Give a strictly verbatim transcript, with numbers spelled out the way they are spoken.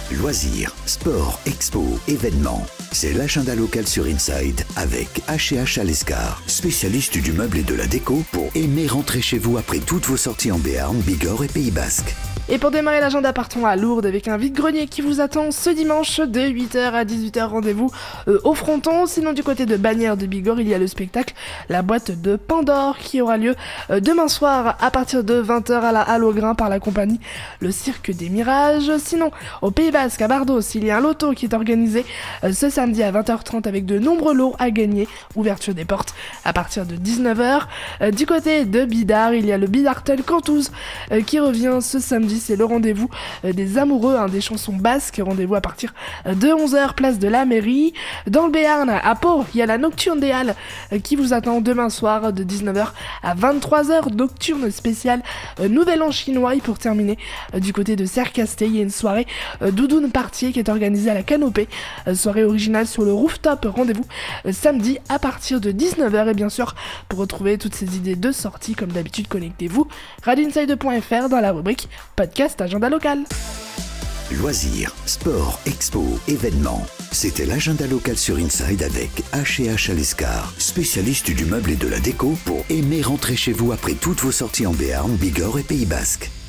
Loisirs, sport, expo, événements. C'est l'agenda local sur Inside avec H et H Alescar, spécialiste du meuble et de la déco pour aimer rentrer chez vous après toutes vos sorties en Béarn, Bigorre et Pays Basque. Et pour démarrer l'agenda, partons à Lourdes avec un vide-grenier qui vous attend ce dimanche de huit heures à dix-huit heures. Rendez-vous euh, au fronton. Sinon, du côté de Bagnères de Bigorre, il y a le spectacle La Boîte de Pandore qui aura lieu euh, demain soir à partir de vingt heures à la Halle au Grain par la compagnie Le Cirque des Mirages. Sinon, au Pays Basque, à Bardos, il y a un loto qui est organisé euh, ce samedi à vingt heures trente avec de nombreux lots à gagner. Ouverture des portes à partir de dix-neuf heures. Euh, du côté de Bidart, il y a le Bidartel Cantouz euh, qui revient ce samedi. C'est le rendez-vous des amoureux, hein, des chansons basques. Rendez-vous à partir de onze heures, place de la mairie. Dans le Béarn, à Pau, il y a la Nocturne des Halles qui vous attend demain soir de dix-neuf heures à vingt-trois heures. Nocturne spéciale euh, Nouvel An chinois. Et pour terminer, euh, du côté de Sercasté, il y a une soirée euh, Doudoune Party qui est organisée à la Canopée. Euh, soirée originale sur le rooftop. Rendez-vous euh, samedi à partir de dix-neuf heures. Et bien sûr, pour retrouver toutes ces idées de sortie, comme d'habitude, connectez-vous radio inside point f r dans la rubrique podcast agenda local. Loisirs, sport, expo, événements. C'était l'agenda local sur Inside avec H et H Alescar, spécialiste du meuble et de la déco pour aimer rentrer chez vous après toutes vos sorties en Béarn, Bigorre et Pays Basque.